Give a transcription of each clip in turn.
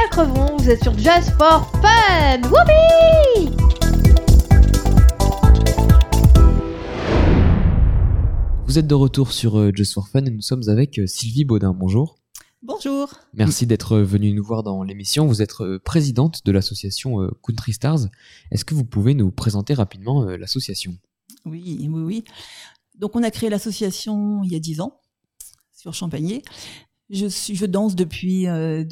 Crevon, vous êtes sur Just for Fun. Whoopi! Vous êtes de retour sur Just for Fun et nous sommes avec Sylvie Baudin. Bonjour. Bonjour. Merci d'être venue nous voir dans l'émission. Vous êtes présidente de l'association Country Stars. Est-ce que vous pouvez nous présenter rapidement l'association ? Oui. Donc on a créé l'association il y a 10 ans sur Champagné. Je danse depuis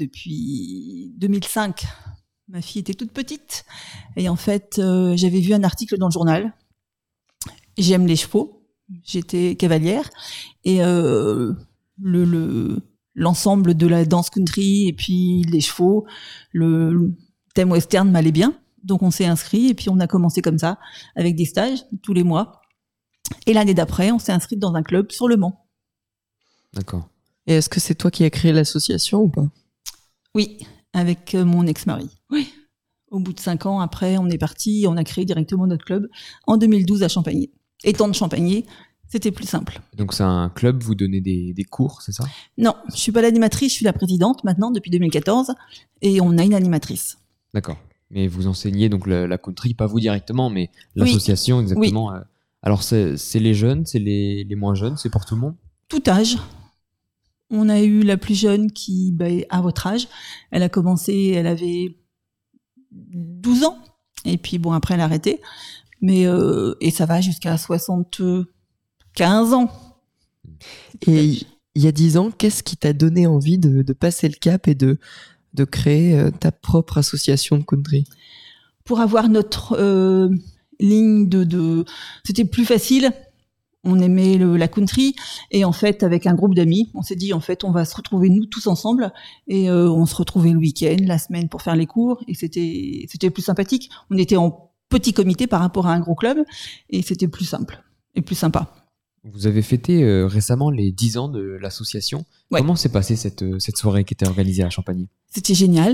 2005. Ma fille était toute petite et en fait j'avais vu un article dans le journal. J'aime les chevaux. J'étais cavalière et l'ensemble de la danse country et puis les chevaux, le thème western m'allait bien. Donc on s'est inscrit et puis on a commencé comme ça avec des stages tous les mois. Et l'année d'après, on s'est inscrit dans un club sur le Mans. D'accord. Et est-ce que c'est toi qui as créé l'association ou pas ? Oui, avec mon ex-mari. Oui. Au bout de 5 ans, après, on est parti, on a créé directement notre club en 2012 à Champagné. Étant de Champagné, c'était plus simple. Donc c'est un club, vous donnez des cours, c'est ça ? Non, je suis pas l'animatrice, je suis la présidente maintenant depuis 2014 et on a une animatrice. D'accord. Mais vous enseignez donc la country, pas vous directement, mais l'association exactement. Oui. Alors c'est les jeunes, c'est les moins jeunes, c'est pour tout le monde ? Tout âge. On a eu la plus jeune qui, à votre âge, elle a commencé, elle avait 12 ans et puis bon après elle a arrêté. Mais et ça va jusqu'à 75 ans. Et il y a 10 ans, qu'est-ce qui t'a donné envie de passer le cap et de créer ta propre association de country ? Pour avoir notre ligne c'était plus facile. On aimait la country et en fait avec un groupe d'amis, on s'est dit en fait on va se retrouver nous tous ensemble et on se retrouvait le week-end, la semaine pour faire les cours et c'était plus sympathique. On était en petit comité par rapport à un gros club et c'était plus simple et plus sympa. Vous avez fêté récemment les 10 ans de l'association. Ouais. Comment s'est passée cette soirée qui était organisée à Champagné ? C'était génial.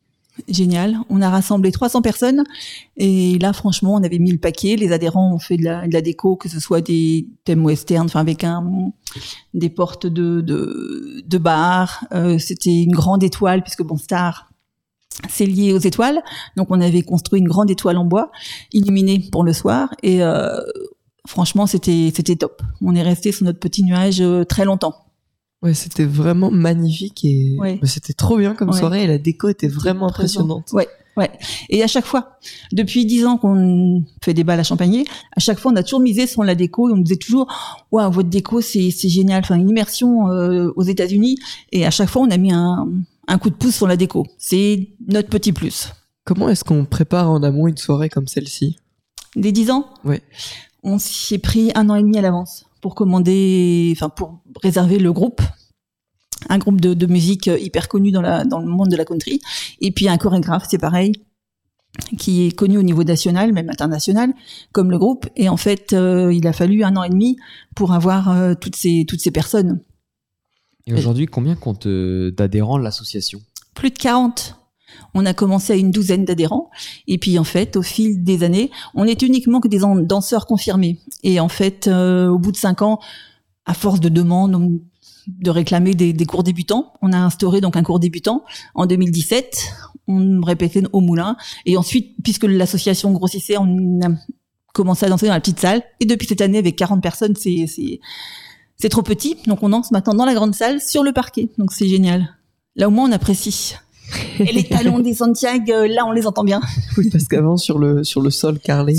On a rassemblé 300 personnes et là franchement on avait mis le paquet. Les adhérents ont fait de la déco, que ce soit des thèmes western, enfin avec des portes de bar. C'était une grande étoile puisque Star c'est lié aux étoiles. Donc on avait construit une grande étoile en bois illuminée pour le soir et franchement c'était top. On est resté sur notre petit nuage très longtemps. Ouais, c'était vraiment magnifique et c'était trop bien comme soirée et la déco était vraiment impressionnante. Ouais. Et à chaque fois, depuis 10 ans qu'on fait des balles à Champagné, à chaque fois on a toujours misé sur la déco et on nous disait toujours waouh, votre déco c'est génial, enfin une immersion aux États-Unis et à chaque fois on a mis un coup de pouce sur la déco. C'est notre petit plus. Comment est-ce qu'on prépare en amont une soirée comme celle-ci ? Des 10 ans ? Ouais. On s'y est pris 1 an et demi à l'avance pour pour réserver le groupe. Un groupe de musique hyper connu dans le monde de la country. Et puis un chorégraphe, c'est pareil, qui est connu au niveau national, même international, comme le groupe. Et en fait, il a fallu 1 an et demi pour avoir toutes ces personnes. Et aujourd'hui, combien compte d'adhérents l'association ? Plus de 40. On a commencé à une 12aine d'adhérents. Et puis, en fait, au fil des années, on n'est uniquement que des danseurs confirmés. Et en fait, au bout de 5 ans, à force de demandes, de réclamer des cours débutants, on a instauré donc un cours débutant en 2017. On répétait au moulin. Et ensuite, puisque l'association grossissait, on a commencé à danser dans la petite salle. Et depuis cette année, avec 40 personnes, c'est trop petit. Donc, on danse maintenant dans la grande salle, sur le parquet. Donc, c'est génial. Là, au moins, on apprécie. Et les talons des Santiago, là, on les entend bien. Oui, parce qu'avant, sur le sol carrelé.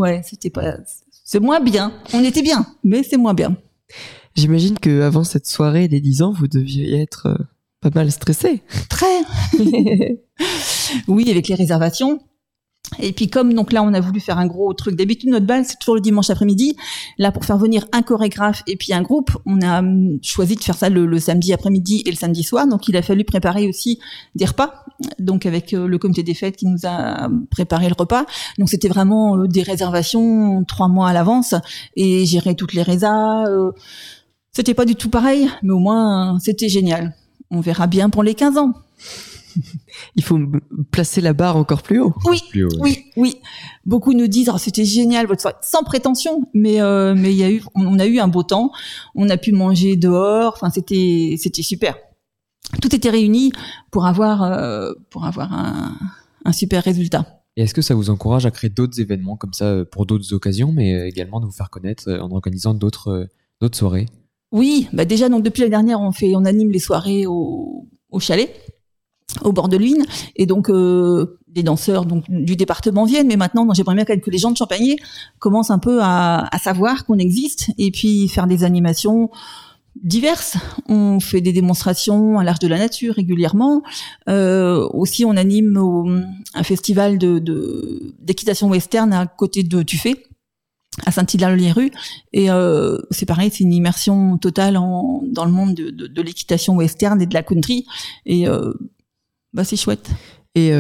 C'est moins bien. On était bien, mais c'est moins bien. J'imagine qu'avant cette soirée des 10 ans, vous deviez être pas mal stressé. Très. Oui, avec les réservations. Et puis comme donc là on a voulu faire un gros truc, d'habitude notre bal c'est toujours le dimanche après-midi, là pour faire venir un chorégraphe et puis un groupe, on a choisi de faire ça le samedi après-midi et le samedi soir, donc il a fallu préparer aussi des repas, donc avec le comité des fêtes qui nous a préparé le repas, donc c'était vraiment des réservations 3 mois à l'avance et gérer toutes les résas, c'était pas du tout pareil, mais au moins c'était génial. On verra bien pour les 15 ans. Il faut placer la barre encore plus haut. Oui. Beaucoup nous disent, c'était génial votre soirée, sans prétention, mais on a eu un beau temps. On a pu manger dehors. Enfin, c'était super. tout était réuni pour avoir un super résultat. Et est-ce que ça vous encourage à créer d'autres événements comme ça pour d'autres occasions, mais également de vous faire connaître en organisant d'autres soirées? Oui, bah déjà donc depuis l'année dernière on anime les soirées au chalet, au bord de l'Huine, et donc des danseurs donc du département viennent, mais maintenant j'aimerais bien que les gens de Champagné commencent un peu à savoir qu'on existe et puis faire des animations diverses. On fait des démonstrations à l'Arche de la Nature régulièrement. Aussi, on anime un festival d'équitation western à côté de Tuffet, à Saint-Hilaire-le-Lierru. Et c'est pareil, c'est une immersion totale dans le monde de l'équitation western et de la country. Et c'est chouette. Et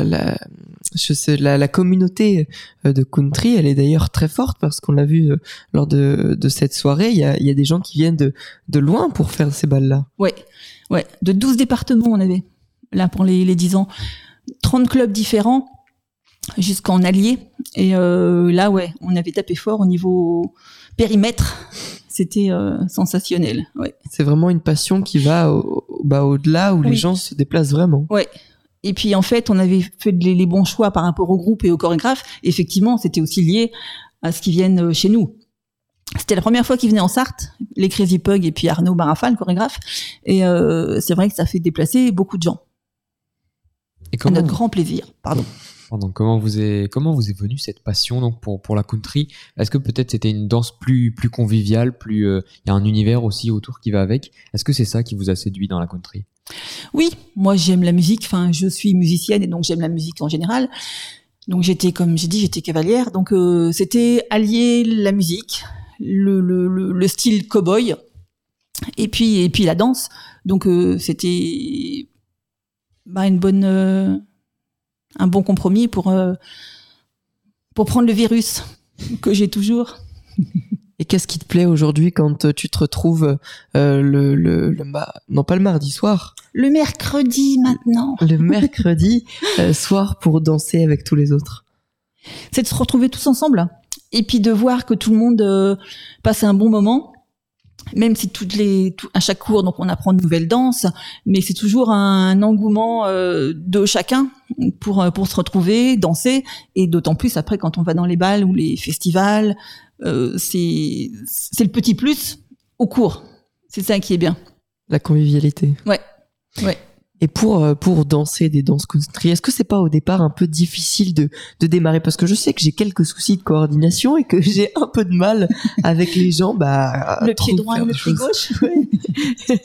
la communauté de country, elle est d'ailleurs très forte parce qu'on l'a vu lors de cette soirée. Il y a des gens qui viennent de loin pour faire ces balles-là. Ouais. De 12 départements, on avait, là, pour les 10 ans. 30 clubs différents, jusqu'en Allier. Et là, on avait tapé fort au niveau périmètre. C'était sensationnel. Ouais. C'est vraiment une passion qui va au-delà, où les gens se déplacent vraiment. Ouais. Et puis en fait, on avait fait les bons choix par rapport au groupe et aux chorégraphes. Effectivement, c'était aussi lié à ce qui viennent chez nous. C'était la première fois qu'ils venaient en Sarthe, les Crazy Pug et puis Arnaud Barafa, le chorégraphe. Et c'est vrai que ça fait déplacer beaucoup de gens. Et comment... À notre grand plaisir. Pardon. Comment vous est venue cette passion donc pour la country? Est-ce que peut-être c'était une danse plus conviviale, il y a un univers aussi autour qui va avec? Est-ce que c'est ça qui vous a séduit dans la country? Oui, moi j'aime la musique. Enfin, je suis musicienne et donc j'aime la musique en général. Donc j'étais cavalière. Donc c'était allier la musique, le style cow-boy et puis la danse. Donc c'était un bon compromis pour prendre le virus que j'ai toujours. Et qu'est-ce qui te plaît aujourd'hui quand tu te retrouves pas le mardi soir, le mercredi maintenant, le mercredi soir pour danser avec tous les autres? C'est de se retrouver tous ensemble et puis de voir que tout le monde passe un bon moment. Même si à chaque cours, donc on apprend de nouvelles danses, mais c'est toujours un engouement de chacun pour se retrouver, danser, et d'autant plus après quand on va dans les balles ou les festivals, c'est le petit plus au cours. C'est ça qui est bien. La convivialité. Ouais. Et pour danser des danses country, est-ce que c'est pas au départ un peu difficile de démarrer? Parce que je sais que j'ai quelques soucis de coordination et que j'ai un peu de mal avec les gens, le pied droit et le pied gauche. Ouais.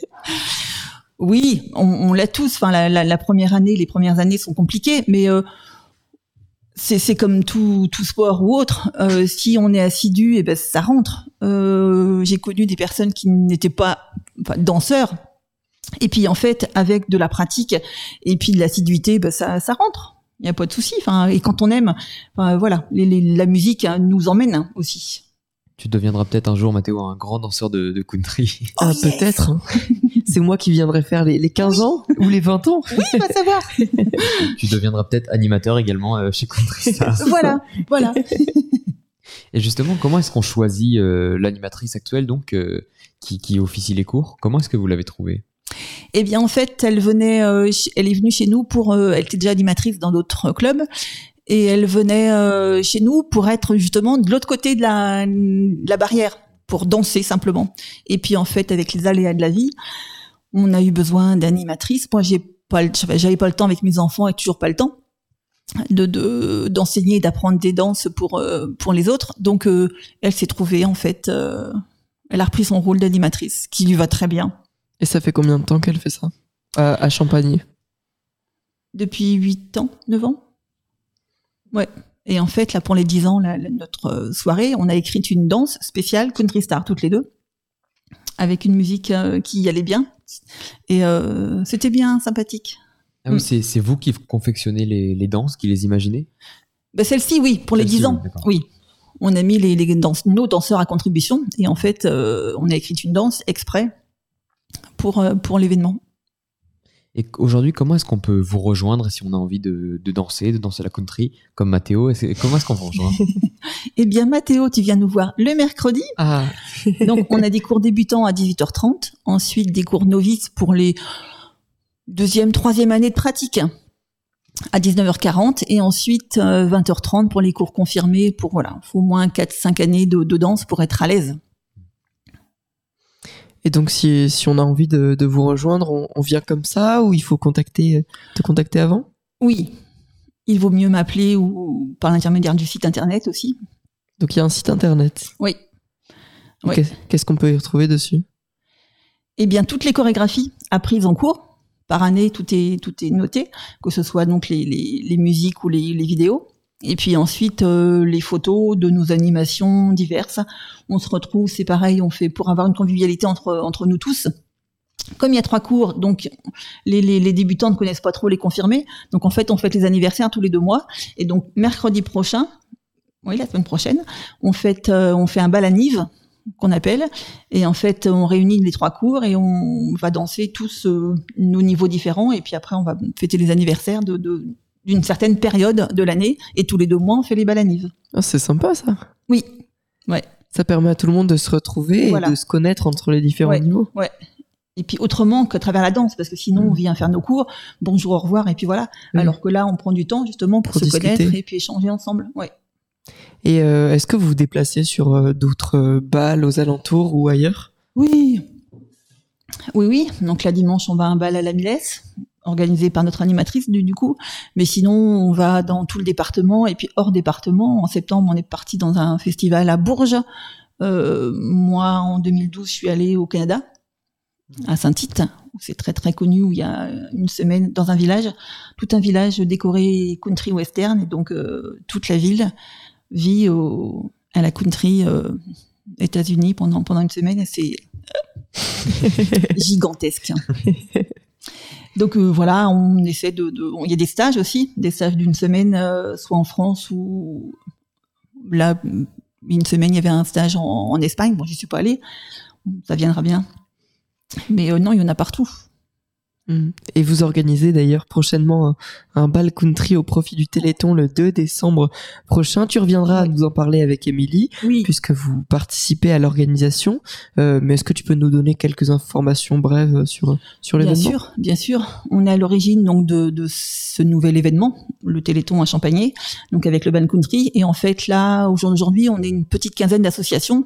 Oui, on l'a tous. Enfin, la première année, les premières années sont compliquées, mais c'est comme tout sport ou autre. Si on est assidu, et ça rentre. J'ai connu des personnes qui n'étaient pas danseurs. Et puis en fait, avec de la pratique et puis de l'assiduité, ça rentre. Il y a pas de souci. Enfin, et quand on aime, voilà, la musique nous emmène aussi. Tu deviendras peut-être un jour, Mathéo, un grand danseur de country. Ah, yes. Peut-être. C'est moi qui viendrai faire les 15 ans ou les 20 ans. Oui, on va savoir. Tu deviendras peut-être animateur également chez Country Stars. Voilà. Et justement, comment est-ce qu'on choisit l'animatrice actuelle donc qui officie les cours? Comment est-ce que vous l'avez trouvée? Eh bien, en fait, elle est venue chez nous elle était déjà animatrice dans d'autres clubs, et elle venait chez nous pour être justement de l'autre côté de la barrière, pour danser simplement. Et puis, en fait, avec les aléas de la vie, on a eu besoin d'animatrices. Moi, j'avais pas le temps avec mes enfants et toujours pas le temps d'enseigner et d'apprendre des danses pour les autres. Donc, elle s'est trouvée, en fait, elle a repris son rôle d'animatrice, qui lui va très bien. Et ça fait combien de temps qu'elle fait ça à Champagné? Depuis 9 ans. Ouais. Et en fait, là, pour les 10 ans, notre soirée, on a écrit une danse spéciale Country Star, toutes les deux, avec une musique qui y allait bien. Et c'était bien sympathique. Ah oui, c'est vous qui confectionnez les danses, qui les imaginez? Celle-ci, oui, pour les 10 ans. D'accord. Oui. On a mis nos danseurs à contribution. Et en fait, on a écrit une danse exprès pour l'événement. Et aujourd'hui, comment est-ce qu'on peut vous rejoindre si on a envie de danser la country comme Mathéo? Comment est-ce qu'on vous rejoint? Eh bien, Mathéo, tu viens nous voir le mercredi. Ah. Donc, on a des cours débutants à 18h30. Ensuite, des cours novices pour les deuxième, troisième année de pratique à 19h40 et ensuite 20h30 pour les cours confirmés. Pour voilà, faut au moins 4-5 années de danse pour être à l'aise. Et donc, si on a envie de vous rejoindre, on vient comme ça ou il faut te contacter avant ? Oui, il vaut mieux m'appeler ou par l'intermédiaire du site internet aussi. Donc, il y a un site internet. Oui. Oui. Qu'est-ce qu'on peut y retrouver dessus ? Eh bien, toutes les chorégraphies apprises en cours. Par année, tout est noté, que ce soit donc les musiques ou les vidéos. Et puis ensuite, les photos de nos animations diverses. On se retrouve, c'est pareil, on fait pour avoir une convivialité entre nous tous. Comme il y a 3 cours, donc les débutants ne connaissent pas trop les confirmés. Donc en fait, on fête les anniversaires tous les 2 mois. Et donc mercredi prochain, oui, la semaine prochaine, on fait un bal à Nive qu'on appelle. Et en fait, on réunit les 3 cours et on va danser tous nos niveaux différents. Et puis après, on va fêter les anniversaires d'une certaine période de l'année, et tous les 2 mois, on fait les bals à Nive. Ah, c'est sympa, ça. Oui, ouais. Ça permet à tout le monde de se retrouver et de se connaître entre les différents niveaux. Ouais. Et puis autrement qu'à travers la danse, parce que sinon, on vient faire nos cours, bonjour, au revoir, et puis voilà. Alors que là, on prend du temps, justement, pour se connaître et puis échanger ensemble. Ouais. Et est-ce que vous vous déplacez sur d'autres bals aux alentours ou ailleurs ? Oui. Donc là, dimanche, on va à un bal à la Milesse, organisé par notre animatrice du coup, mais sinon on va dans tout le département et puis hors département. En septembre, on est parti dans un festival à Bourges. Moi, en 2012, je suis allée au Canada, à Saint-Tite, où c'est très très connu, où il y a une semaine dans un village, tout un village décoré country western, et donc toute la ville vit à la country États-Unis pendant une semaine, et c'est gigantesque. Donc voilà, on essaie il y a des stages aussi, des stages d'une semaine, soit en France ou là, une semaine, il y avait un stage en Espagne. Bon, j'y suis pas allée, ça viendra bien. Mais non, il y en a partout. Et vous organisez d'ailleurs prochainement un bal country au profit du Téléthon le 2 décembre prochain. Tu reviendras nous en parler avec Émilie, puisque vous participez à l'organisation. Mais est-ce que tu peux nous donner quelques informations brèves sur l'événement ? Bien sûr. On est à l'origine donc de ce nouvel événement, le Téléthon à Champagné, donc avec le bal country. Et en fait, là, aujourd'hui, on est une petite quinzaine d'associations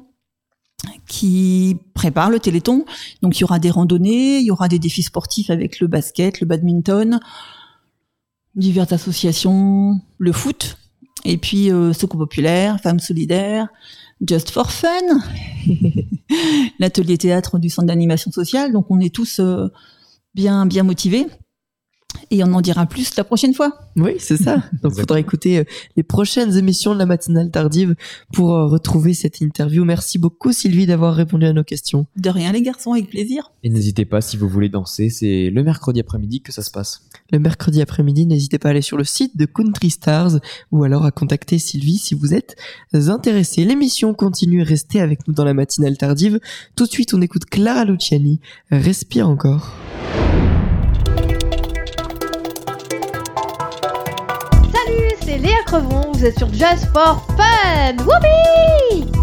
qui prépare le Téléthon. Donc il y aura des randonnées, il y aura des défis sportifs avec le basket, le badminton, diverses associations, le foot, et puis Secours populaire, Femmes solidaires, Just for Fun, l'atelier théâtre du centre d'animation sociale. Donc on est tous bien motivés. Et on en dira plus la prochaine fois. Oui, c'est ça. Donc, il faudra écouter les prochaines émissions de la matinale tardive pour retrouver cette interview. Merci beaucoup, Sylvie, d'avoir répondu à nos questions. De rien, les garçons, avec plaisir. Et n'hésitez pas, si vous voulez danser, c'est le mercredi après-midi que ça se passe. Le mercredi après-midi, n'hésitez pas à aller sur le site de Country Stars ou alors à contacter Sylvie si vous êtes intéressé. L'émission continue, restez avec nous dans la matinale tardive. Tout de suite, on écoute Clara Luciani. Respire encore. C'est Léa Crevon, vous êtes sur Just for Fun. Whoopi!